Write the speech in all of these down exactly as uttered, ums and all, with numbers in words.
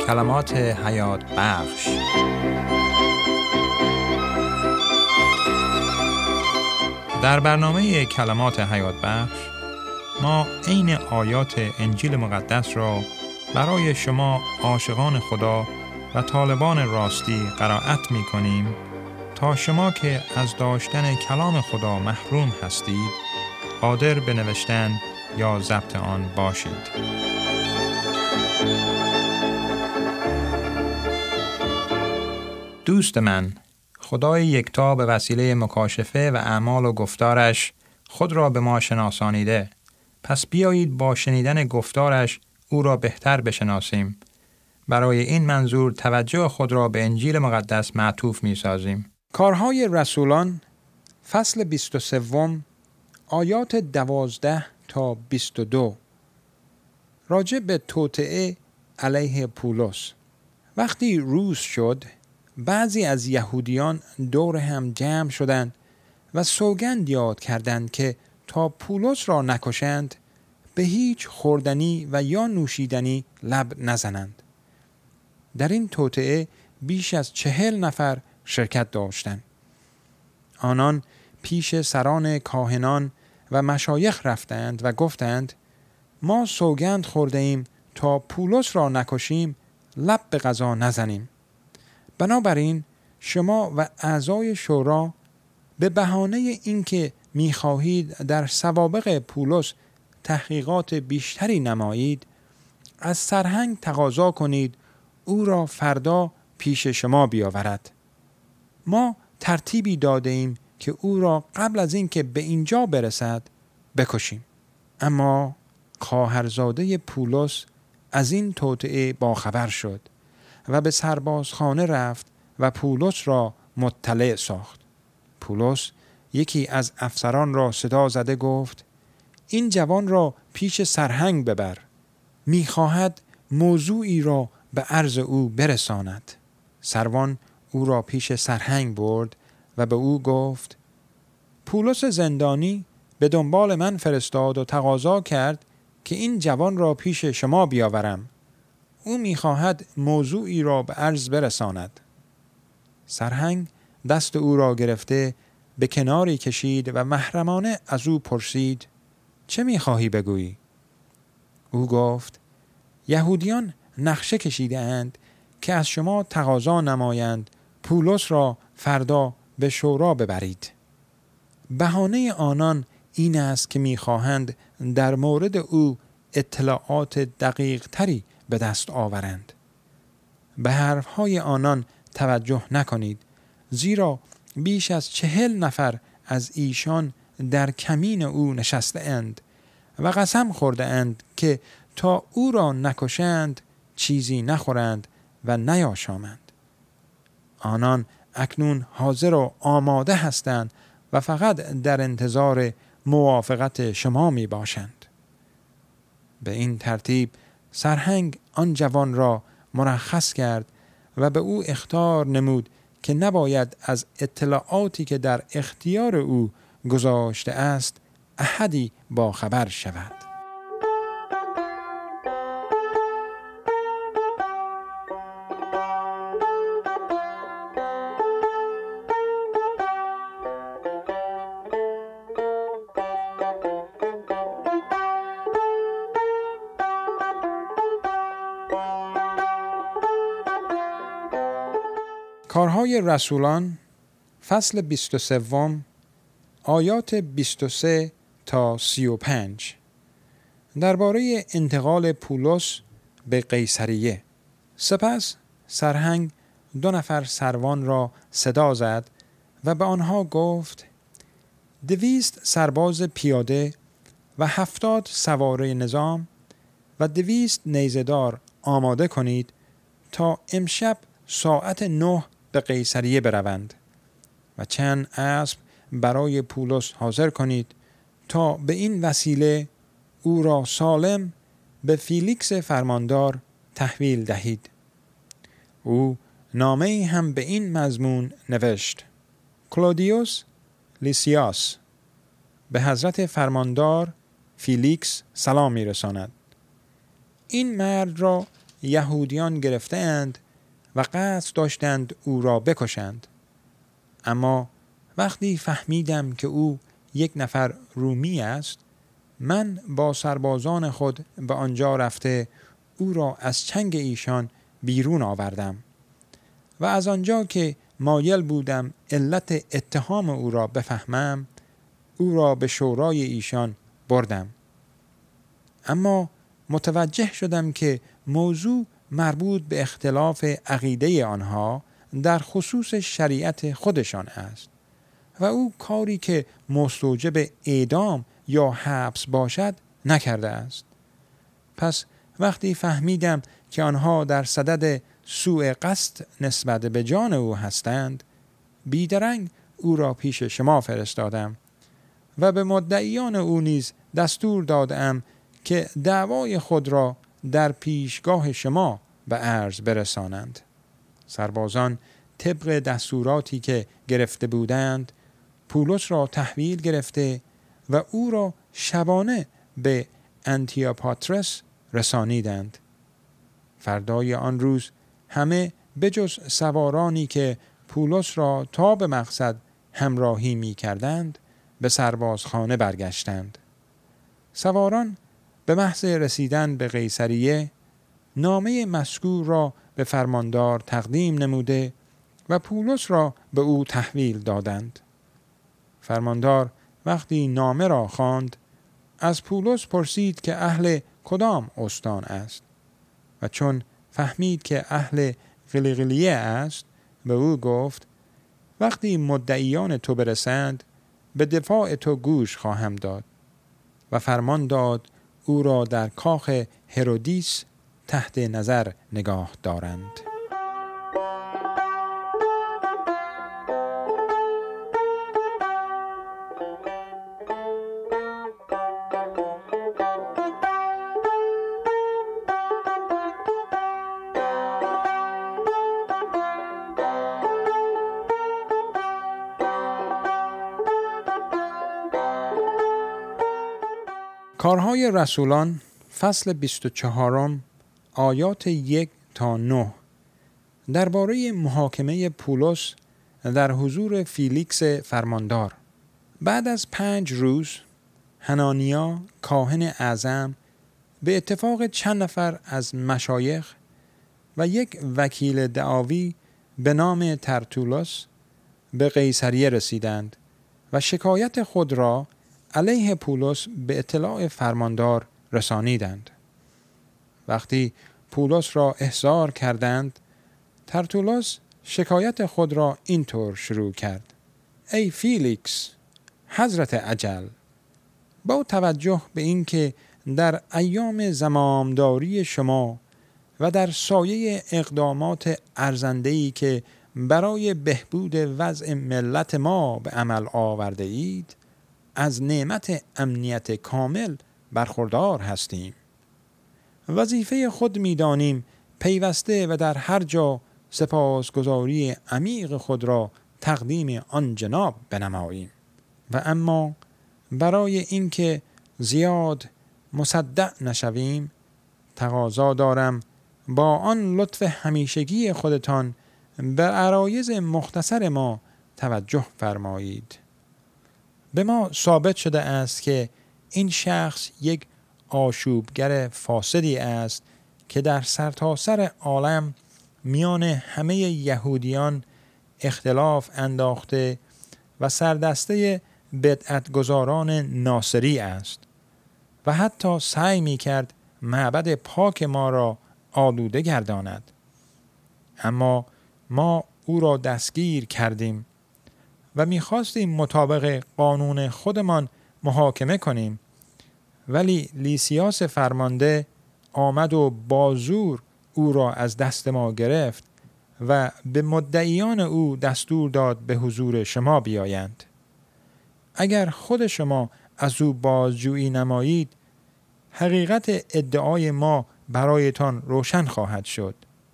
کلمات حیات بخش. در برنامه کلمات حیات بخش ما عین آیات انجیل مقدس را برای شما عاشقان خدا و طالبان راستی قرائت می کنیم تا شما که از داشتن کلام خدا محروم هستید قادر به نوشتن یا ضبط آن باشید. دوست من، خدای یکتا به وسیله مکاشفه و اعمال و گفتارش خود را به ما شناسانیده. پس بیایید با شنیدن گفتارش او را بهتر بشناسیم. برای این منظور توجه خود را به انجیل مقدس معطوف می سازیم. کارهای رسولان فصل بیست و سه آیات دوازده تا بیست و دو راجع به توطئه علیه پولس. وقتی روز شد بعضی از یهودیان دور هم جمع شدند و سوگند یاد کردند که تا پولس را نکشند به هیچ خوردنی و یا نوشیدنی لب نزنند. در این توطئه بیش از چهل نفر شرکت داشتند. آنان پیش سران کاهنان و مشایخ رفتند و گفتند ما سوگند خورده ایم تا پولس را نکشیم لب به غذا نزنیم. بنابراین شما و اعضای شورا به بهانه اینکه می‌خواهید در سوابق پولس تحقیقات بیشتری نمایید از سرهنگ تقاضا کنید او را فردا پیش شما بیاورد. ما ترتیبی داده ایم که او را قبل از اینکه به اینجا برسد بکشیم. اما خواهرزاده پولس از این توطئه باخبر شد و به سربازخانه رفت و پولس را مطلع ساخت. پولس یکی از افسران را صدا زده گفت این جوان را پیش سرهنگ ببر. می‌خواهد موضوعی را به عرض او برساند. سروان او را پیش سرهنگ برد و به او گفت پولس زندانی به دنبال من فرستاد و تقاضا کرد که این جوان را پیش شما بیاورم. او می‌خواهد موضوعی را به عرض برساند. سرهنگ دست او را گرفته به کناری کشید و محرمانه از او پرسید چه می‌خواهی بگویی؟ او گفت یهودیان نقشه کشیده اند که از شما تقاضا نمایند پولس را فردا به شورا ببرید. بهانه آنان این است که می‌خواهند در مورد او اطلاعات دقیق تری به دست آورند. به حرفهای آنان توجه نکنید زیرا بیش از چهل نفر از ایشان در کمین او نشسته اند و قسم خورده اند که تا او را نکشند چیزی نخورند و نیاشامند. آنان اکنون حاضر و آماده هستند و فقط در انتظار موافقت شما می باشند. به این ترتیب سرهنگ آن جوان را مرخص کرد و به او اخطار نمود که نباید از اطلاعاتی که در اختیار او گذاشته است احدی با خبر شود. کارهای رسولان فصل بیست و سه آیات بیست و سه تا سی و پنج درباره انتقال پولس به قیصریه. سپس سرهنگ دو نفر سروان را صدا زد و به آنها گفت دویست سرباز پیاده و هفتاد سواره نظام و دویست نیزه‌دار آماده کنید تا امشب ساعت نه به قیصریه بروند و چند اسب برای پولس حاضر کنید تا به این وسیله او را سالم به فیلیکس فرماندار تحویل دهید. او نامه‌ای هم به این مضمون نوشت: کلودیوس لیسیاس به حضرت فرماندار فیلیکس سلام می‌رساند. این مرد را یهودیان گرفتند و قصد داشتند او را بکشند. اما وقتی فهمیدم که او یک نفر رومی است، من با سربازان خود به آنجا رفته او را از چنگ ایشان بیرون آوردم و از آنجا که مایل بودم علت اتهام او را بفهمم، او را به شورای ایشان بردم. اما متوجه شدم که موضوع مربوط به اختلاف عقیده آنها در خصوص شریعت خودشان است و او کاری که مستوجب اعدام یا حبس باشد نکرده است. پس وقتی فهمیدم که آنها در صدد سوء قصد نسبت به جان او هستند، بیدرنگ او را پیش شما فرستادم و به مدعیان او نیز دستور دادم که دعوای خود را در پیشگاه شما به عرض برسانند. سربازان طبق دستوراتی که گرفته بودند پولس را تحویل گرفته و او را شبانه به انتیاپاترس رسانیدند. فردای آن روز همه بجز سوارانی که پولس را تا به مقصد همراهی می کردند به سربازخانه برگشتند. سواران به محض رسیدن به قیصریه نامه مذکور را به فرماندار تقدیم نموده و پولس را به او تحویل دادند. فرماندار وقتی نامه را خواند از پولس پرسید که اهل کدام استان است و چون فهمید که اهل قلیقلیه است به او گفت وقتی مدعیان تو برسند به دفاع تو گوش خواهم داد و فرمان داد او را در کاخ هرودیس تحت نظر نگاه دارند. کارهای رسولان فصل بیست و چهارم آیات یک تا نه درباره محاکمه پولس در حضور فیلیکس فرماندار. بعد از پنج روز حنانیا کاهن اعظم به اتفاق چند نفر از مشایخ و یک وکیل دعاوی به نام ترتولس به قیصریه رسیدند و شکایت خود را علیه پولس به اطلاع فرماندار رسانیدند. وقتی پولس را احضار کردند، ترتولس شکایت خود را اینطور شروع کرد: ای فیلیکس، حضرت اجل، با توجه به اینکه در ایام زمامداری شما و در سایه اقدامات ارزنده‌ای که برای بهبود وضع ملت ما به عمل آورده اید، از نعمت امنیت کامل برخوردار هستیم. وظیفه خود می‌دانیم پیوسته و در هر جا سپاسگزاری عمیق خود را تقدیم آن جناب بنماییم و اما برای اینکه زیاد مصدع نشویم تقاضا دارم با آن لطف همیشگی خودتان به عرایض مختصر ما توجه فرمایید. به ما ثابت شده است که این شخص یک آشوبگر فاسدی است که در سرتاسر عالم میان همه یهودیان اختلاف انداخته و سردسته بدعتگزاران ناصری است و حتی سعی می کرد معبد پاک ما را آلوده گرداند. اما ما او را دستگیر کردیم و می‌خواستیم مطابق قانون خودمان محاکمه کنیم، ولی لیسیاس فرمانده آمد و با زور او را از دست ما گرفت و به مدعیان او دستور داد به حضور شما بیایند. اگر خود شما از او بازجویی نمایید، حقیقت ادعای ما برایتان روشن خواهد شد.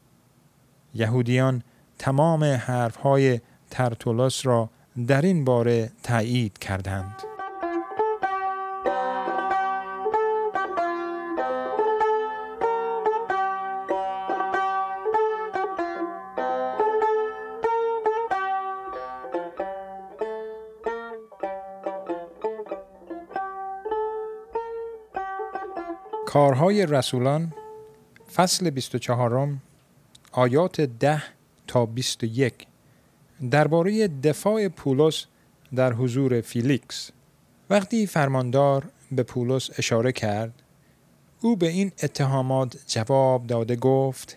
یهودیان تمام حرفهای ترتولس را در این باره تایید کردند. کارهای رسولان فصل بیست و چهارم آیات ده تا بیست و یک درباره دفاع پولس در حضور فیلیکس. وقتی فرماندار به پولس اشاره کرد، او به این اتهامات جواب داده گفت: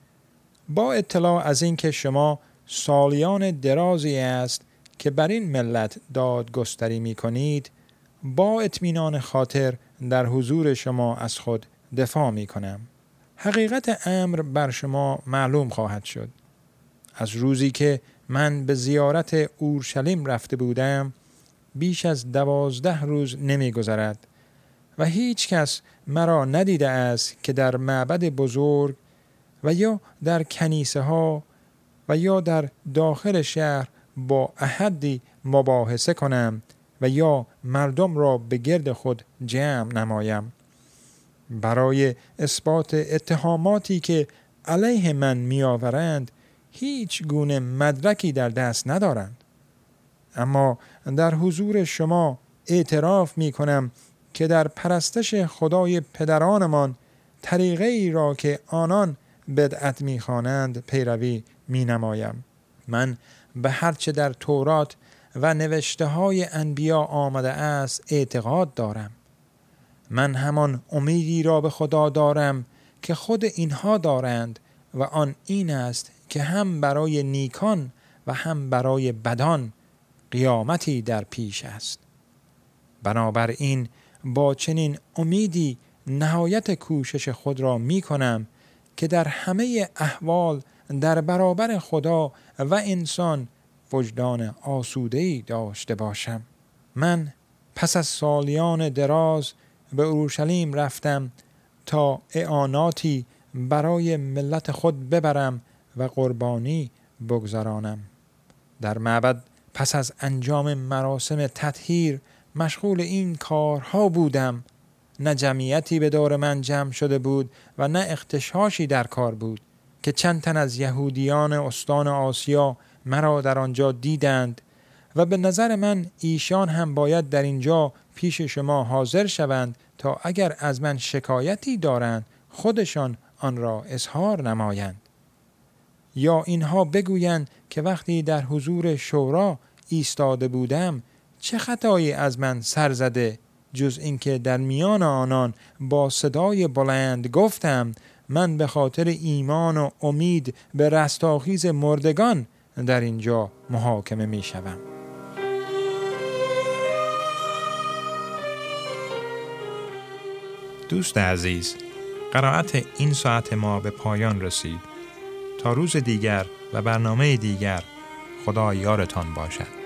با اطلاع از این که شما سالیان درازی است که بر این ملت دادگستری می کنید، با اطمینان خاطر در حضور شما از خود دفاع می کنم. حقیقت امر بر شما معلوم خواهد شد. از روزی که من به زیارت اورشلیم رفته بودم، بیش از دوازده روز نمی گذرد و هیچ کس مرا ندیده است که در معبد بزرگ و یا در کنیسه ها و یا در داخل شهر با احدی مباحثه کنم و یا مردم را به گرد خود جمع نمایم. برای اثبات اتهاماتی که علیه من می آورند هیچ گونه مدرکی در دست ندارند. اما در حضور شما اعتراف می کنم که در پرستش خدای پدرانمان طریقه ای را که آنان بدعت می خوانند پیروی می نمایم. من به هرچه در تورات و نوشته های انبیا آمده است اعتقاد دارم. من همان امیدی را به خدا دارم که خود اینها دارند و آن این است که هم برای نیکان و هم برای بدان قیامتی در پیش است. بنابراین با چنین امیدی نهایت کوشش خود را می کنم که در همه احوال در برابر خدا و انسان وجدان آسوده‌ای داشته باشم. من پس از سالیان دراز به اورشلیم رفتم تا اعاناتی برای ملت خود ببرم و قربانی بگذرانم. در معبد پس از انجام مراسم تطهیر مشغول این کارها بودم. نه جمعیتی به دور من جمع شده بود و نه اغتشاشی در کار بود که چند تن از یهودیان استان آسیا مرا در آنجا دیدند و به نظر من ایشان هم باید در اینجا پیش شما حاضر شوند تا اگر از من شکایتی دارند خودشان آن را اظهار نمایند. یا اینها بگویند که وقتی در حضور شورا ایستاده بودم چه خطایی از من سر زده، جز اینکه در میان آنان با صدای بلند گفتم من به خاطر ایمان و امید به رستاخیز مردگان در اینجا محاکمه می شوم. دوست عزیز، قرائت این ساعت ما به پایان رسید. تا روز دیگر و برنامه دیگر، خدا یارتان باشد.